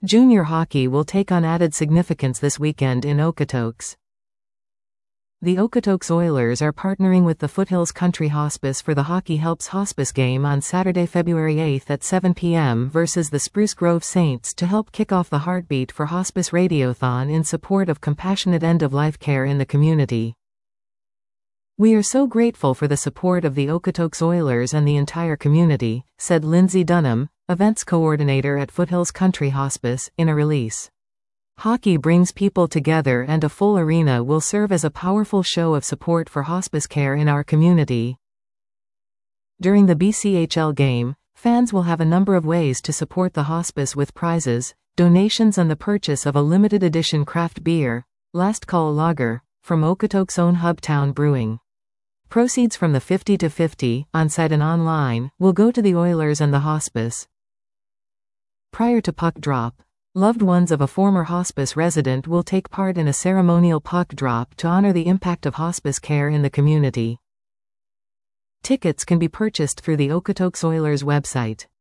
Junior hockey will take on added significance this weekend in Okotoks. The Okotoks Oilers are partnering with the Foothills Country Hospice for the Hockey Helps Hospice game on Saturday, February 8 at 7 p.m. versus the Spruce Grove Saints to help kick off the Heartbeat for Hospice Radiothon in support of compassionate end-of-life care in the community. "We are so grateful for the support of the Okotoks Oilers and the entire community," said Lindsay Dunham, events coordinator at Foothills Country Hospice, in a release. "Hockey brings people together and a full arena will serve as a powerful show of support for hospice care in our community." During the BCHL game, fans will have a number of ways to support the hospice with prizes, donations and the purchase of a limited edition craft beer, Last Call Lager, from Okotoks' own Hubtown Brewing. Proceeds from the 50 to 50, on-site and online, will go to the Oilers and the hospice. Prior to puck drop, loved ones of a former hospice resident will take part in a ceremonial puck drop to honor the impact of hospice care in the community. Tickets can be purchased through the Okotoks Oilers website.